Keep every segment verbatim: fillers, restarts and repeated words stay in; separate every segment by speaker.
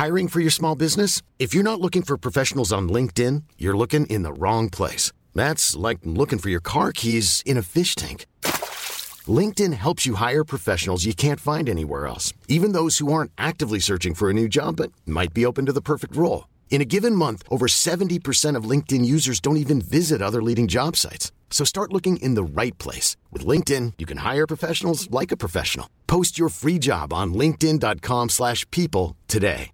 Speaker 1: Hiring for your small business? If you're not looking for professionals on LinkedIn, you're looking in the wrong place. That's like looking for your car keys in a fish tank. LinkedIn helps you hire professionals you can't find anywhere else, even those who aren't actively searching for a new job but might be open to the perfect role. In a given month, over seventy percent of LinkedIn users don't even visit other leading job sites. So start looking in the right place. With LinkedIn, you can hire professionals like a professional. Post your free job on linkedin dot com slash people today.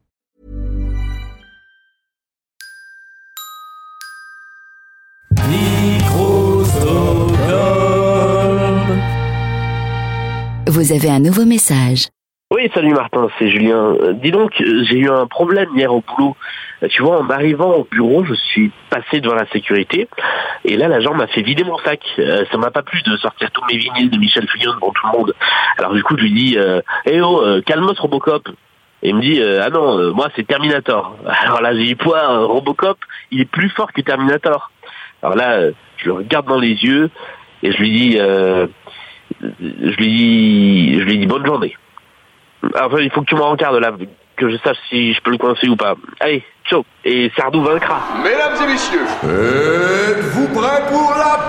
Speaker 2: Vous avez un nouveau message.
Speaker 3: Oui, salut Martin, c'est Julien. Euh, dis donc, j'ai eu un problème hier au boulot. Euh, tu vois, en arrivant au bureau, je suis passé devant la sécurité et là, l'agent m'a fait vider mon sac. Euh, ça m'a pas plu de sortir tous mes vinyles de Michel Fugain devant tout le monde. Alors du coup, je lui dis euh, « Eh oh, euh, calmos Robocop !» Et il me dit euh, « Ah non, euh, moi c'est Terminator. » Alors là, j'ai dit « Quoi, euh, Robocop, il est plus fort que Terminator. » Alors là, euh, je le regarde dans les yeux et je lui dis euh, je lui dis je lui dis bonne journée. Enfin, il faut que tu me rencardes là, que je sache si je peux le coincer ou pas. Allez, ciao, et Sardou vaincra.
Speaker 4: Mesdames et messieurs, êtes-vous prêts pour la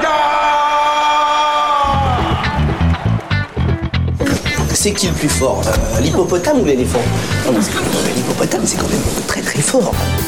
Speaker 4: bagarre?
Speaker 5: C'est qui le plus fort, euh, l'hippopotame ou l'éléphant? Non, parce que euh, l'hippopotame, c'est quand même très très fort.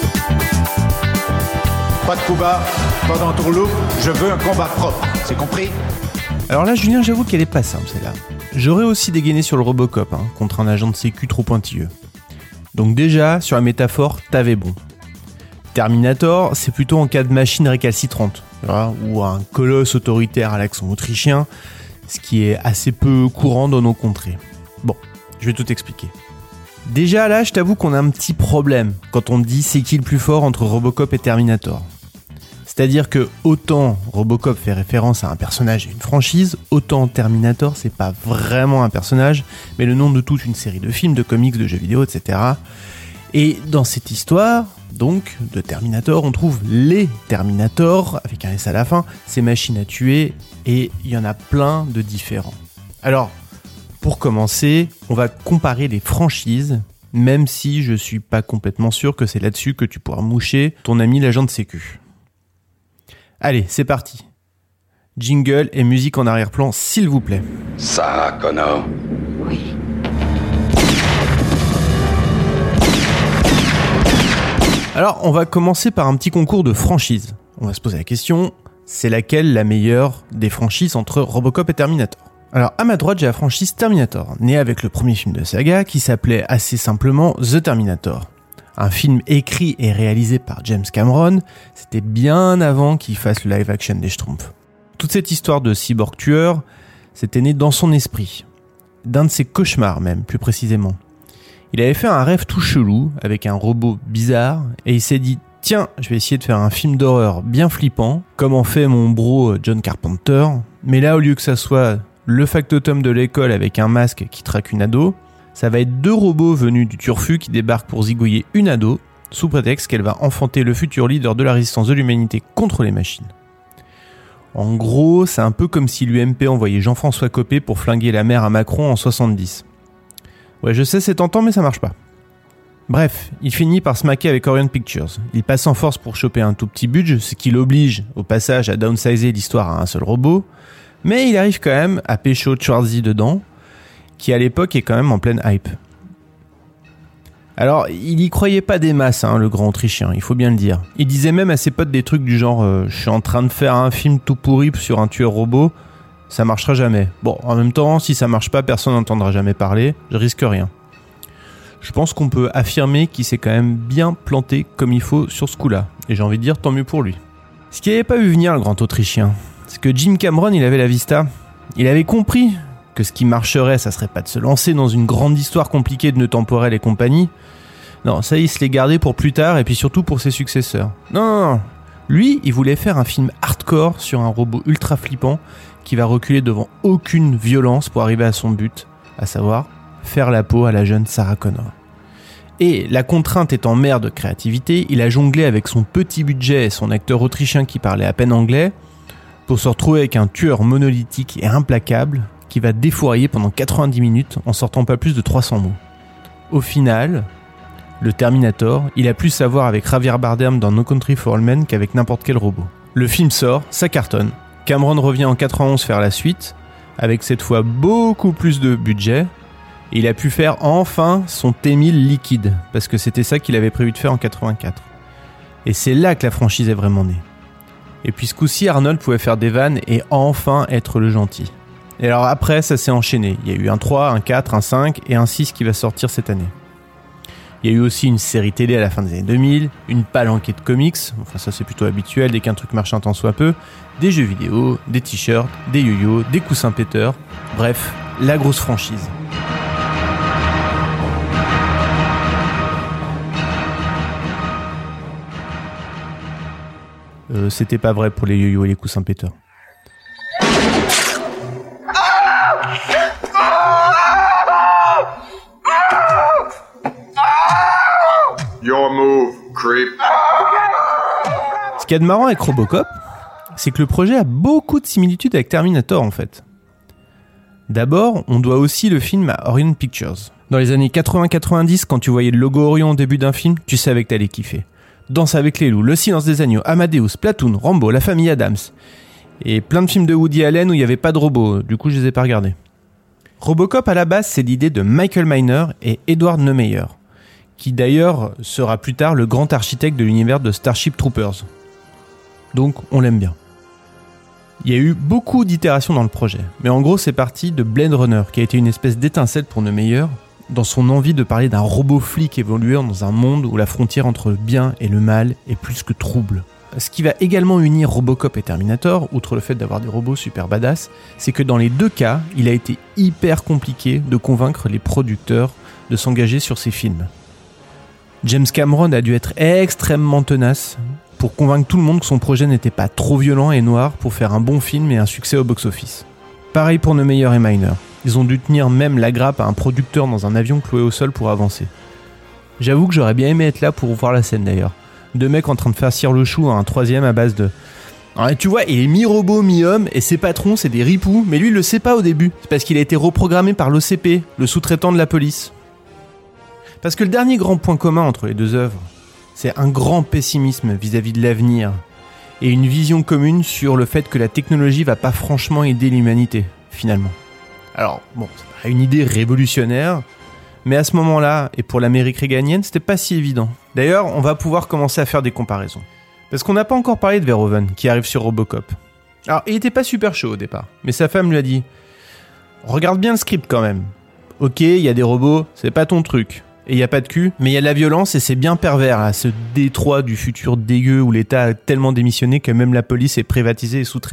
Speaker 6: Pas de coup bas, pas d'entourloupe, je veux un combat propre, c'est compris?
Speaker 7: Alors là, Julien, j'avoue qu'elle est pas simple, celle-là. J'aurais aussi dégainé sur le Robocop, hein, contre un agent de sécu trop pointilleux. Donc déjà, sur la métaphore, t'avais bon. Terminator, c'est plutôt en cas de machine récalcitrante, tu vois, ou un colosse autoritaire à l'accent autrichien, ce qui est assez peu courant dans nos contrées. Bon, je vais tout expliquer. Déjà là, je t'avoue qu'on a un petit problème quand on dit c'est qui le plus fort entre Robocop et Terminator. C'est-à-dire que autant Robocop fait référence à un personnage et une franchise, autant Terminator c'est pas vraiment un personnage, mais le nom de toute une série de films, de comics, de jeux vidéo, et cetera. Et dans cette histoire, donc, de Terminator, on trouve les Terminators, avec un S à la fin, ces machines à tuer, et il y en a plein de différents. Alors, pour commencer, on va comparer les franchises, même si je suis pas complètement sûr que c'est là-dessus que tu pourras moucher ton ami l'agent de sécu. Allez, c'est parti. Jingle et musique en arrière-plan, s'il vous plaît.
Speaker 4: Sarah Connor.
Speaker 2: Oui.
Speaker 7: Alors, on va commencer par un petit concours de franchises. On va se poser la question, c'est laquelle la meilleure des franchises entre Robocop et Terminator ? Alors, à ma droite, j'ai la franchise Terminator, née avec le premier film de saga qui s'appelait assez simplement The Terminator. Un film écrit et réalisé par James Cameron, c'était bien avant qu'il fasse le live-action des Schtroumpfs. Toute cette histoire de cyborg tueur, c'était né dans son esprit. D'un de ses cauchemars même, plus précisément. Il avait fait un rêve tout chelou, avec un robot bizarre, et il s'est dit « Tiens, je vais essayer de faire un film d'horreur bien flippant, comme en fait mon bro John Carpenter, mais là, au lieu que ça soit le factotum de l'école avec un masque qui traque une ado, ça va être deux robots venus du turfu qui débarquent pour zigouiller une ado, sous prétexte qu'elle va enfanter le futur leader de la résistance de l'humanité contre les machines. En gros, c'est un peu comme si l'U M P envoyait Jean-François Copé pour flinguer la mère à Macron en soixante-dix. Ouais, je sais, c'est tentant, mais ça marche pas. Bref, il finit par se maquer avec Orion Pictures. Il passe en force pour choper un tout petit budget, ce qui l'oblige, au passage, à downsizer l'histoire à un seul robot, mais il arrive quand même à pécho Schwarzy dedans, qui à l'époque est quand même en pleine hype. Alors, il y croyait pas des masses, hein, le grand Autrichien, il faut bien le dire. Il disait même à ses potes des trucs du genre euh, « Je suis en train de faire un film tout pourri sur un tueur robot, ça marchera jamais. » Bon, en même temps, si ça marche pas, personne n'entendra jamais parler, je risque rien. Je pense qu'on peut affirmer qu'il s'est quand même bien planté comme il faut sur ce coup-là, et j'ai envie de dire tant mieux pour lui. Ce qu'il n'avait pas vu venir, le grand Autrichien, c'est que Jim Cameron, il avait la vista. Il avait compris que ce qui marcherait, ça serait pas de se lancer dans une grande histoire compliquée de nœuds temporels et compagnie. Non, ça, il se l'est gardé pour plus tard, et puis surtout pour ses successeurs. Non, non, non. Lui, il voulait faire un film hardcore sur un robot ultra flippant qui va reculer devant aucune violence pour arriver à son but, à savoir faire la peau à la jeune Sarah Connor. Et la contrainte étant mère de créativité, il a jonglé avec son petit budget et son acteur autrichien qui parlait à peine anglais pour se retrouver avec un tueur monolithique et implacable qui va défourailler pendant quatre-vingt-dix minutes en sortant pas plus de trois cents mots. Au final, le Terminator, il a plus à voir avec Javier Bardem dans No Country for Old Men qu'avec n'importe quel robot. Le film sort, ça cartonne. Cameron revient en quatre-vingt-onze faire la suite, avec cette fois beaucoup plus de budget. Et il a pu faire enfin son T mille liquide, parce que c'était ça qu'il avait prévu de faire en quatre-vingt-quatre. Et c'est là que la franchise est vraiment née. Et puis ce coup-ci, Arnold pouvait faire des vannes et enfin être le gentil. Et alors après, ça s'est enchaîné. Il y a eu un trois, un quatre, un cinq et un six qui va sortir cette année. Il y a eu aussi une série télé à la fin des années deux mille, une palanquée de comics, enfin ça c'est plutôt habituel dès qu'un truc marche un tant soit peu, des jeux vidéo, des t-shirts, des yo-yo, des coussins péteurs, bref, la grosse franchise. Euh, c'était pas vrai pour les yo-yo et les coussins péteurs.
Speaker 4: Your move, creep.
Speaker 7: Ce qu'il y a de marrant avec Robocop, c'est que le projet a beaucoup de similitudes avec Terminator en fait. D'abord, on doit aussi le film à Orion Pictures. Dans les années quatre-vingts quatre-vingt-dix, quand tu voyais le logo Orion au début d'un film, tu savais que t'allais kiffer. Danse avec les loups, Le silence des agneaux, Amadeus, Platoon, Rambo, La famille Adams. Et plein de films de Woody Allen où il n'y avait pas de robots, du coup je les ai pas regardés. Robocop à la base, c'est l'idée de Michael Miner et Edward Neumeyer, qui d'ailleurs sera plus tard le grand architecte de l'univers de Starship Troopers. Donc on l'aime bien. Il y a eu beaucoup d'itérations dans le projet, mais en gros c'est parti de Blade Runner, qui a été une espèce d'étincelle pour Neumeyer, dans son envie de parler d'un robot flic évoluant dans un monde où la frontière entre le bien et le mal est plus que trouble. Ce qui va également unir Robocop et Terminator, outre le fait d'avoir des robots super badass, c'est que dans les deux cas, il a été hyper compliqué de convaincre les producteurs de s'engager sur ces films. James Cameron a dû être extrêmement tenace pour convaincre tout le monde que son projet n'était pas trop violent et noir pour faire un bon film et un succès au box-office. Pareil pour Neumeyer et Miner. Ils ont dû tenir même la grappe à un producteur dans un avion cloué au sol pour avancer. J'avoue que j'aurais bien aimé être là pour voir la scène d'ailleurs. Deux mecs en train de farcir le chou à un troisième à base de... Alors, tu vois, il est mi-robot, mi-homme, et ses patrons, c'est des ripoux, mais lui, il le sait pas au début. C'est parce qu'il a été reprogrammé par l'O C P, le sous-traitant de la police. Parce que le dernier grand point commun entre les deux œuvres, c'est un grand pessimisme vis-à-vis de l'avenir, et une vision commune sur le fait que la technologie va pas franchement aider l'humanité, finalement. Alors, bon, c'est pas une idée révolutionnaire, mais à ce moment-là, et pour l'Amérique réganienne, c'était pas si évident. D'ailleurs, on va pouvoir commencer à faire des comparaisons. Parce qu'on n'a pas encore parlé de Verhoeven, qui arrive sur Robocop. Alors, il était pas super chaud au départ, mais sa femme lui a dit « Regarde bien le script quand même. Ok, il y a des robots, c'est pas ton truc. Et il y a pas de cul, mais il y a de la violence et c'est bien pervers, là, ce Détroit du futur dégueu où l'État a tellement démissionné que même la police est privatisée et sous-traitée. »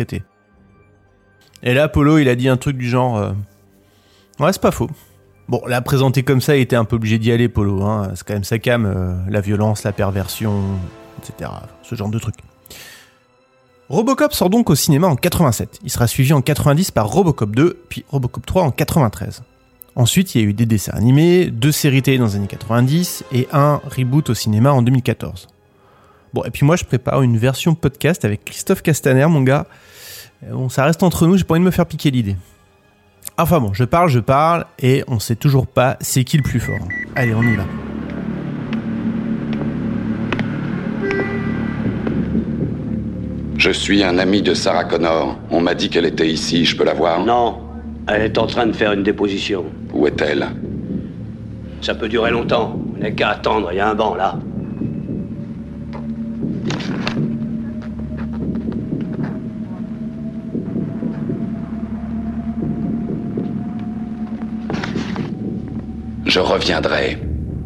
Speaker 7: Et là, Polo, il a dit un truc du genre euh, « Ouais, c'est pas faux. » Bon, là, présenté comme ça, il était un peu obligé d'y aller, Polo. Hein. C'est quand même sa came, euh, la violence, la perversion, et cetera. Ce genre de trucs. Robocop sort donc au cinéma en quatre-vingt-sept. Il sera suivi en quatre-vingt-dix par Robocop deux, puis Robocop trois en quatre-vingt-treize. Ensuite, il y a eu des dessins animés, deux séries télé dans les années quatre-vingt-dix et un reboot au cinéma en deux mille quatorze. Bon, et puis moi, je prépare une version podcast avec Christophe Castaner, mon gars. Bon, ça reste entre nous, j'ai pas envie de me faire piquer l'idée. Enfin bon, je parle, je parle, et on sait toujours pas c'est qui le plus fort. Allez, on y va.
Speaker 8: Je suis un ami de Sarah Connor. On m'a dit qu'elle était ici, je peux la voir?
Speaker 9: Non, elle est en train de faire une déposition.
Speaker 8: Où est-elle?
Speaker 9: Ça peut durer longtemps. On n'a qu'à attendre, il y a un banc là.
Speaker 8: Je reviendrai.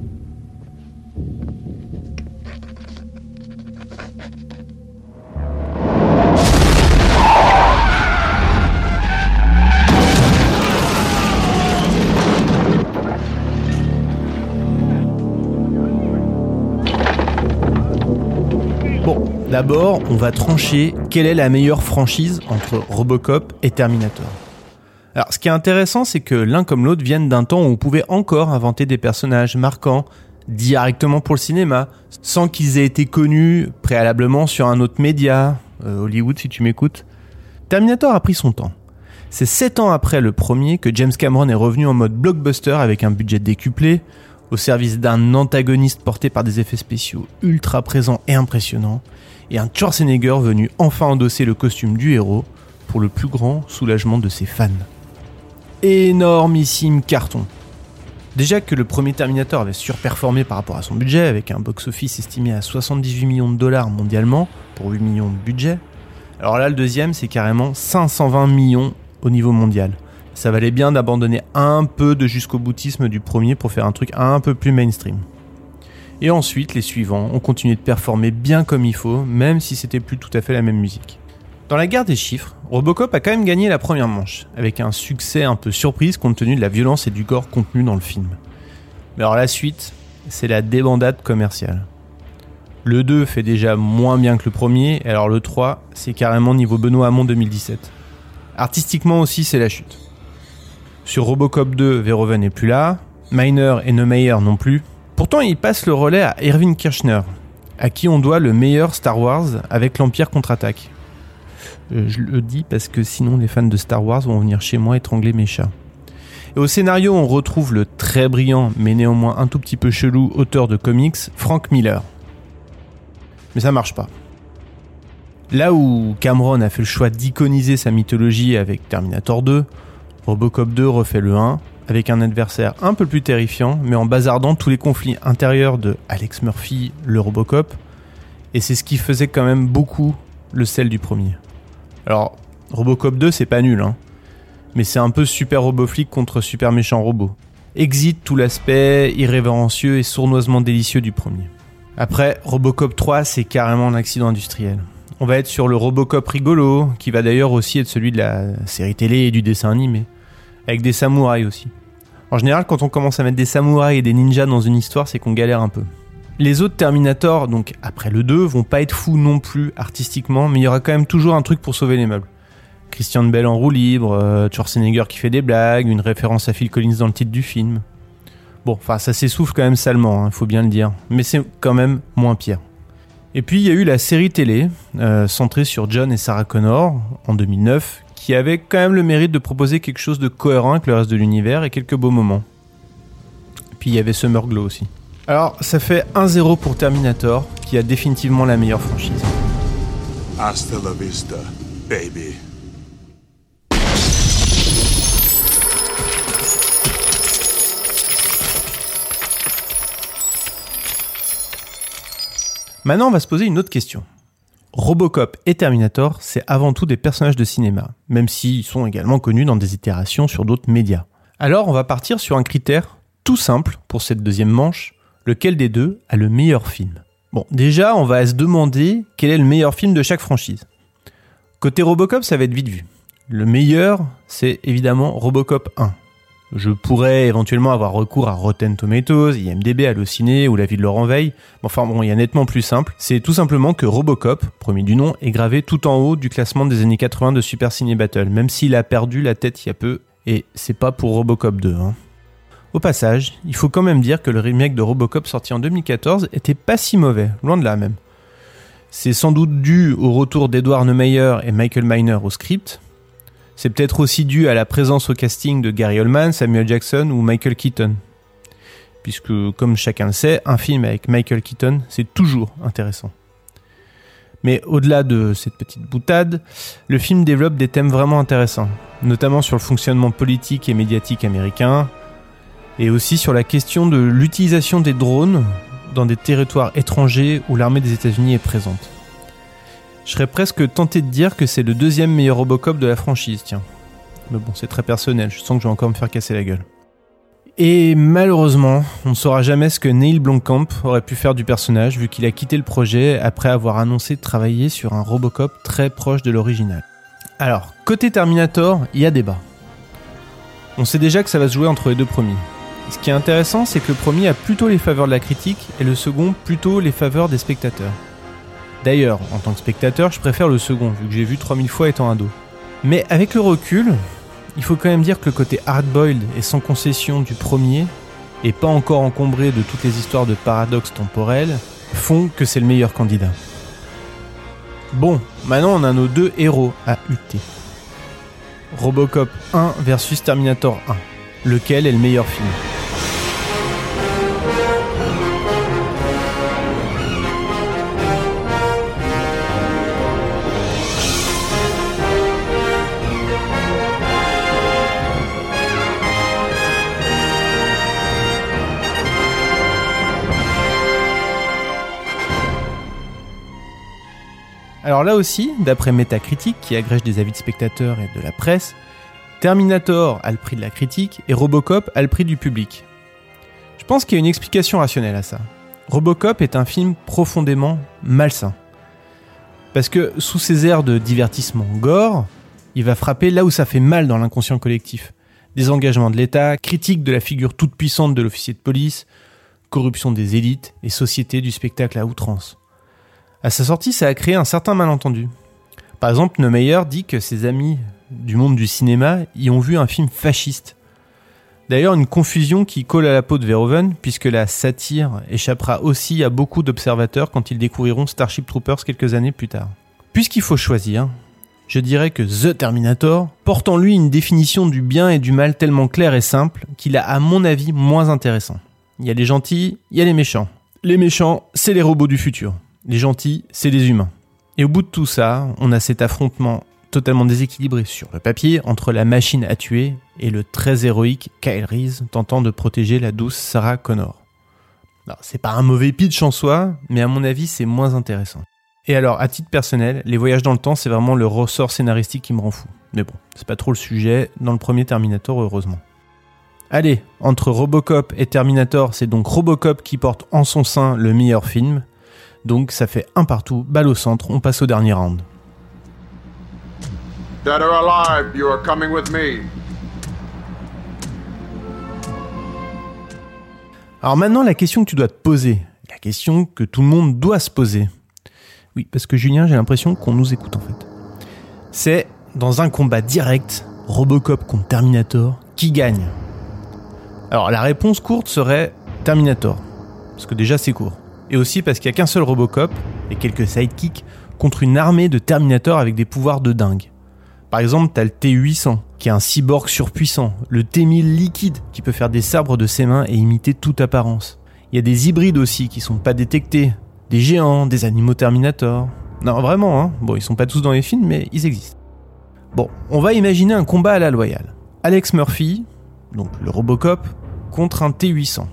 Speaker 7: Bon, d'abord, on va trancher quelle est la meilleure franchise entre Robocop et Terminator. Alors, ce qui est intéressant, c'est que l'un comme l'autre viennent d'un temps où on pouvait encore inventer des personnages marquants directement pour le cinéma, sans qu'ils aient été connus préalablement sur un autre média, euh, Hollywood si tu m'écoutes. Terminator a pris son temps. C'est sept ans après le premier que James Cameron est revenu en mode blockbuster avec un budget décuplé, au service d'un antagoniste porté par des effets spéciaux ultra présents et impressionnants, et un Schwarzenegger venu enfin endosser le costume du héros pour le plus grand soulagement de ses fans. Énormissime carton. Déjà que le premier Terminator avait surperformé par rapport à son budget, avec un box-office estimé à soixante-dix-huit millions de dollars mondialement, pour huit millions de budget, alors là le deuxième c'est carrément cinq cent vingt millions au niveau mondial. Ça valait bien d'abandonner un peu de jusqu'au boutisme du premier pour faire un truc un peu plus mainstream. Et ensuite, les suivants ont continué de performer bien comme il faut, même si c'était plus tout à fait la même musique. Dans la guerre des chiffres, Robocop a quand même gagné la première manche, avec un succès un peu surprise compte tenu de la violence et du gore contenu dans le film. Mais alors la suite, c'est la débandade commerciale. Le deux fait déjà moins bien que le premier, et alors le trois, c'est carrément niveau Benoît Hamon deux mille dix-sept. Artistiquement aussi, c'est la chute. Sur Robocop deux, Verhoeven n'est plus là, Miner et Neumeyer non plus. Pourtant, il passe le relais à Irving Kirchner, à qui on doit le meilleur Star Wars avec l'Empire contre-attaque. Euh, je le dis parce que sinon les fans de Star Wars vont venir chez moi étrangler mes chats. Et au scénario, on retrouve le très brillant, mais néanmoins un tout petit peu chelou, auteur de comics, Frank Miller. Mais ça marche pas. Là où Cameron a fait le choix d'iconiser sa mythologie avec Terminator deux, Robocop deux refait le un, avec un adversaire un peu plus terrifiant, mais en bazardant tous les conflits intérieurs de Alex Murphy, le Robocop, et c'est ce qui faisait quand même beaucoup le sel du premier. Alors, Robocop deux, c'est pas nul, hein, mais c'est un peu super roboflic contre super méchant robot. Exit tout l'aspect irrévérencieux et sournoisement délicieux du premier. Après, Robocop trois, c'est carrément un accident industriel. On va être sur le Robocop rigolo, qui va d'ailleurs aussi être celui de la série télé et du dessin animé, avec des samouraïs aussi. En général, quand on commence à mettre des samouraïs et des ninjas dans une histoire, c'est qu'on galère un peu. Les autres Terminator, donc après le deux, vont pas être fous non plus artistiquement, mais il y aura quand même toujours un truc pour sauver les meubles. Christian Bale en roue libre, euh, Schwarzenegger qui fait des blagues, une référence à Phil Collins dans le titre du film. Bon, enfin ça s'essouffle quand même salement, hein, faut bien le dire, mais c'est quand même moins pire. Et puis il y a eu la série télé, euh, centrée sur John et Sarah Connor, en deux mille neuf, qui avait quand même le mérite de proposer quelque chose de cohérent avec le reste de l'univers et quelques beaux moments. Puis il y avait Summer Glau aussi. Alors, ça fait un zéro pour Terminator, qui a définitivement la meilleure franchise.
Speaker 4: Hasta la vista, baby.
Speaker 7: Maintenant, on va se poser une autre question. Robocop et Terminator, c'est avant tout des personnages de cinéma, même s'ils sont également connus dans des itérations sur d'autres médias. Alors, on va partir sur un critère tout simple pour cette deuxième manche, lequel des deux a le meilleur film. Bon, déjà, on va se demander quel est le meilleur film de chaque franchise. Côté Robocop, ça va être vite vu. Le meilleur, c'est évidemment Robocop un. Je pourrais éventuellement avoir recours à Rotten Tomatoes, I M D B, Allociné ou l'avis de Laurent Veil. Enfin bon, il y a nettement plus simple. C'est tout simplement que Robocop, premier du nom, est gravé tout en haut du classement des années quatre-vingts de Super Ciné Battle, même s'il a perdu la tête il y a peu, et c'est pas pour Robocop deux. Hein. Au passage, il faut quand même dire que le remake de Robocop sorti en deux mille quatorze était pas si mauvais, loin de là même. C'est sans doute dû au retour d'Edward Neumeyer et Michael Miner au script. C'est peut-être aussi dû à la présence au casting de Gary Oldman, Samuel Jackson ou Michael Keaton. Puisque, comme chacun le sait, un film avec Michael Keaton, c'est toujours intéressant. Mais au-delà de cette petite boutade, le film développe des thèmes vraiment intéressants, notamment sur le fonctionnement politique et médiatique américain, et aussi sur la question de l'utilisation des drones dans des territoires étrangers où l'armée des États-Unis est présente. Je serais presque tenté de dire que c'est le deuxième meilleur Robocop de la franchise, tiens. Mais bon, c'est très personnel, je sens que je vais encore me faire casser la gueule. Et malheureusement, on ne saura jamais ce que Neil Blomkamp aurait pu faire du personnage, vu qu'il a quitté le projet après avoir annoncé de travailler sur un Robocop très proche de l'original. Alors, côté Terminator, il y a débat. On sait déjà que ça va se jouer entre les deux premiers. Ce qui est intéressant, c'est que le premier a plutôt les faveurs de la critique, et le second plutôt les faveurs des spectateurs. D'ailleurs, en tant que spectateur, je préfère le second, vu que j'ai vu trois mille fois étant ado. Mais avec le recul, il faut quand même dire que le côté hard-boiled et sans concession du premier, et pas encore encombré de toutes les histoires de paradoxes temporels, font que c'est le meilleur candidat. Bon, maintenant on a nos deux héros à hutter. Robocop un versus Terminator un. Lequel est le meilleur film ? Alors là aussi, d'après Metacritic, qui agrège des avis de spectateurs et de la presse, Terminator a le prix de la critique et Robocop a le prix du public. Je pense qu'il y a une explication rationnelle à ça. Robocop est un film profondément malsain. Parce que sous ses airs de divertissement gore, il va frapper là où ça fait mal dans l'inconscient collectif. Désengagement de l'État, critique de la figure toute puissante de l'officier de police, corruption des élites et société du spectacle à outrance. À sa sortie, ça a créé un certain malentendu. Par exemple, Neumeyer dit que ses amis du monde du cinéma y ont vu un film fasciste. D'ailleurs, une confusion qui colle à la peau de Verhoeven, puisque la satire échappera aussi à beaucoup d'observateurs quand ils découvriront Starship Troopers quelques années plus tard. Puisqu'il faut choisir, je dirais que The Terminator porte en lui une définition du bien et du mal tellement claire et simple qu'il a, à mon avis, moins intéressant. Il y a les gentils, il y a les méchants. Les méchants, c'est les robots du futur. Les gentils, c'est les humains. Et au bout de tout ça, on a cet affrontement totalement déséquilibré sur le papier entre la machine à tuer et le très héroïque Kyle Reese tentant de protéger la douce Sarah Connor. Alors, c'est pas un mauvais pitch en soi, mais à mon avis, c'est moins intéressant. Et alors, à titre personnel, les voyages dans le temps, c'est vraiment le ressort scénaristique qui me rend fou. Mais bon, c'est pas trop le sujet dans le premier Terminator, heureusement. Allez, entre Robocop et Terminator, c'est donc Robocop qui porte en son sein le meilleur film. Donc ça fait un partout, balle au centre, on passe au dernier round.
Speaker 4: Dead or alive, you are coming with me.
Speaker 7: Alors maintenant, la question que tu dois te poser, la question que tout le monde doit se poser. Oui, parce que Julien, j'ai l'impression qu'on nous écoute en fait. C'est, dans un combat direct, Robocop contre Terminator, qui gagne ? Alors la réponse courte serait Terminator, parce que déjà c'est court. Et aussi parce qu'il n'y a qu'un seul Robocop, et quelques sidekicks, contre une armée de Terminator avec des pouvoirs de dingue. Par exemple, t'as le T huit cents, qui est un cyborg surpuissant, le T mille liquide, qui peut faire des sabres de ses mains et imiter toute apparence. Il y a des hybrides aussi, qui sont pas détectés, des géants, des animaux Terminator. Non, vraiment, hein. Bon, ils sont pas tous dans les films, mais ils existent. Bon, on va imaginer un combat à la loyale. Alex Murphy, donc le Robocop, contre un T huit cents.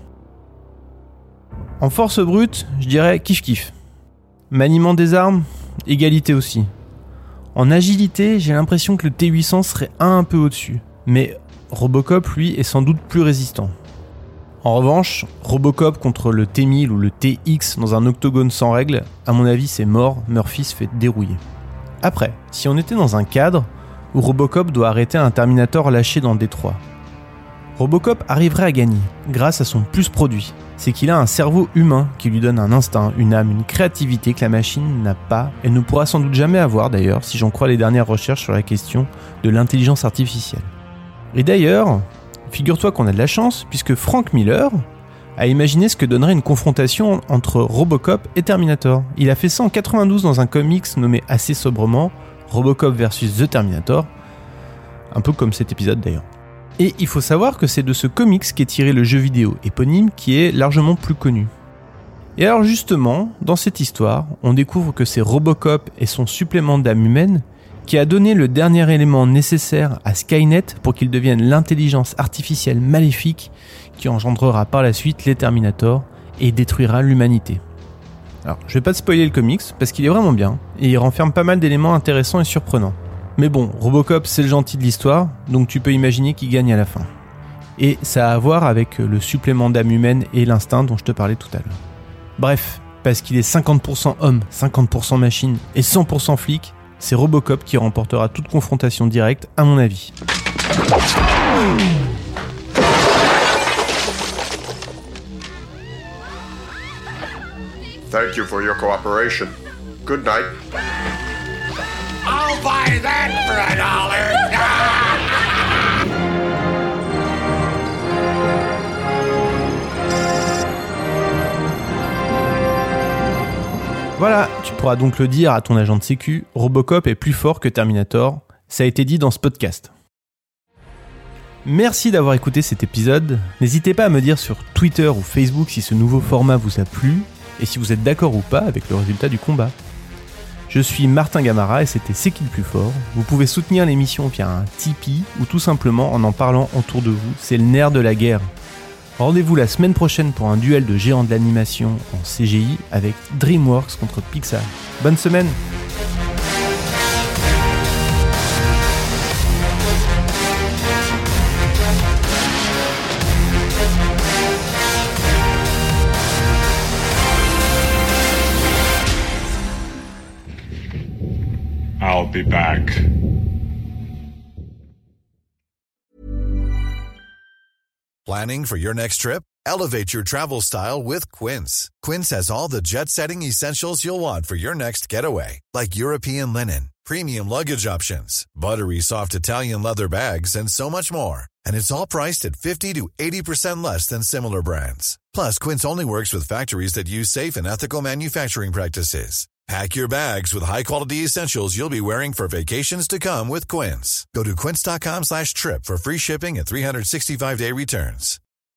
Speaker 7: En force brute, je dirais kiff-kiff. Maniement des armes, égalité aussi. En agilité, j'ai l'impression que le T huit cents serait un peu au-dessus. Mais Robocop, lui, est sans doute plus résistant. En revanche, Robocop contre le T mille ou le T X dans un octogone sans règles, à mon avis c'est mort, Murphy se fait dérouiller. Après, si on était dans un cadre où Robocop doit arrêter un Terminator lâché dans Détroit, Robocop arriverait à gagner, grâce à son plus produit. C'est qu'il a un cerveau humain qui lui donne un instinct, une âme, une créativité que la machine n'a pas et ne pourra sans doute jamais avoir d'ailleurs, si j'en crois les dernières recherches sur la question de l'intelligence artificielle. Et d'ailleurs, figure-toi qu'on a de la chance, puisque Frank Miller a imaginé ce que donnerait une confrontation entre Robocop et Terminator. Il a fait ça en quatre-vingt-douze dans un comics nommé assez sobrement Robocop versus The Terminator, un peu comme cet épisode d'ailleurs. Et il faut savoir que c'est de ce comics qu'est tiré le jeu vidéo éponyme qui est largement plus connu. Et alors justement, dans cette histoire, on découvre que c'est Robocop et son supplément d'âme humaine qui a donné le dernier élément nécessaire à Skynet pour qu'il devienne l'intelligence artificielle maléfique qui engendrera par la suite les Terminators et détruira l'humanité. Alors, je vais pas te spoiler le comics parce qu'il est vraiment bien et il renferme pas mal d'éléments intéressants et surprenants. Mais bon, Robocop c'est le gentil de l'histoire, donc tu peux imaginer qu'il gagne à la fin. Et ça a à voir avec le supplément d'âme humaine et l'instinct dont je te parlais tout à l'heure. Bref, parce qu'il est cinquante pour cent homme, cinquante pour cent machine et cent pour cent flic, c'est Robocop qui remportera toute confrontation directe, à mon avis.
Speaker 4: Thank you for your cooperation. Good night.
Speaker 10: I'll buy that for a dollar.
Speaker 7: Voilà, tu pourras donc le dire à ton agent de sécu, Robocop est plus fort que Terminator, ça a été dit dans ce podcast. Merci d'avoir écouté cet épisode, n'hésitez pas à me dire sur Twitter ou Facebook si ce nouveau format vous a plu, et si vous êtes d'accord ou pas avec le résultat du combat. Je suis Martin Gamara et c'était C'est qui le plus fort. Vous pouvez soutenir l'émission via un Tipeee ou tout simplement en en parlant autour de vous, c'est le nerf de la guerre. Rendez-vous la semaine prochaine pour un duel de géants de l'animation en C G I avec DreamWorks contre Pixar. Bonne semaine!
Speaker 4: be back.
Speaker 11: Planning for your next trip? Elevate your travel style with Quince. Quince has all the jet-setting essentials you'll want for your next getaway, like European linen, premium luggage options, buttery soft Italian leather bags, and so much more. And it's all priced at fifty to eighty percent less than similar brands. Plus, Quince only works with factories that use safe and ethical manufacturing practices. Pack your bags with high-quality essentials you'll be wearing for vacations to come with Quince. Go to quince.com slash trip for free shipping and three sixty-five day returns.